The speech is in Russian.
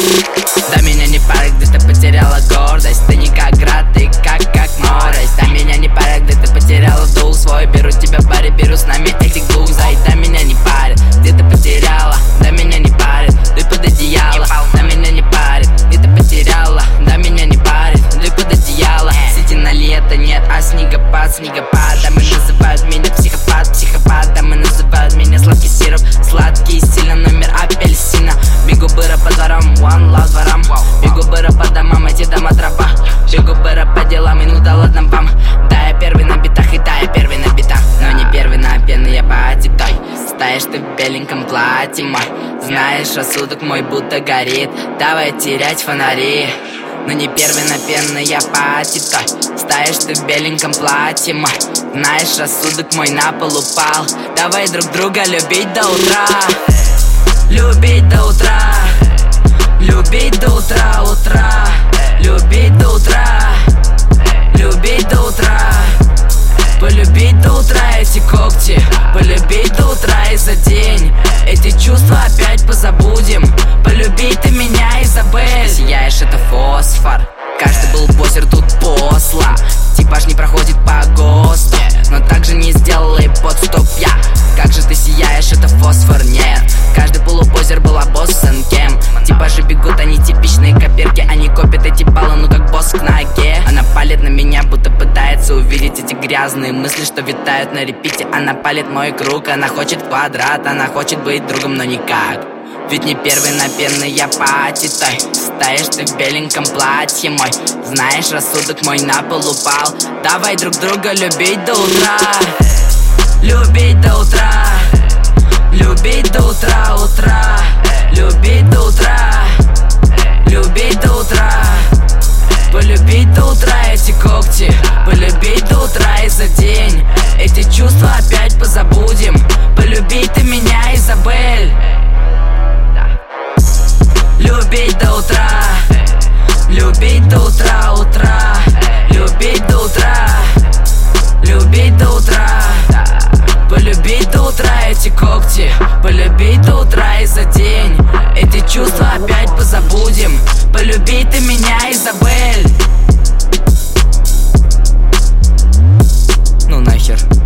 Да меня не парит, где ты потеряла гордость. Ты не как град, ты как морость. Да меня не парит, где ты потеряла дух свой. Беру тебя в баре, беру с нами этих двух. Да меня не парит, где ты потеряла. Да меня не парит, ты под одеяло. Да меня не парит, где ты потеряла. Да меня не парит, ты под одеяло. Сети на лето нет, а снегопад. Да мы называют меня психопат. Да мы называют меня сладкий сироп. Сладкий сильно, номер апельсина. Бегу быра по дворам, one love дворам. Бегу быра по домам, эти дома тропа. Бегу быра по делам, и ну да ладно вам. Да я первый на битах, и да я первый на битах. Но не первый на пены, я потитой. Стоишь ты в беленьком платье мой. Знаешь, рассудок мой будто горит. Давай терять фонари. Но не первый на пены, я потитой. Стоишь ты в беленьком платье мой. Знаешь, рассудок мой на пол упал. Давай друг друга любить до утра. Любить до утра. Любить до утра, утра. Любить до утра. Любить до утра. Полюбить до утра эти когти. Полюбить до утра и за день. Эти чувства опять позабудем. Полюбить ты меня, Изабель. Сияешь, это фосфор. Каждый был босер, тут посла. Типаж не проходит по ГОСТу, но также не сделал и подстоп я. Как же ты сияешь, это фосфор, нет. Каждый полупозер была боссом кем. Типажи бегут, они типичные копирки. Они копят эти баллы, ну как босс к ноге. Она палит на меня, будто пытается увидеть эти грязные мысли, что витают на репите. Она палит мой круг, она хочет квадрат. Она хочет быть другом, но никак. Ведь не первый на пены, я потитой. Стоишь ты в беленьком платье мой. Знаешь, рассудок мой на пол упал. Давай друг друга любить до утра. Любить до утра. Любить до утра, утра. Любить до утра. Любить до утра. Полюбить до утра эти когти. Полюбить до утра и за день. Эти чувства опять позабудем. Полюбить ты меня, Изабель. Любить до утра. Любить до утра, утра. Любить до утра. Любить до утра. Полюбить до утра эти когти. Полюбить до утра и за день. Эти чувства опять позабудем. Полюбить ты меня, Изабель. Ну нахер.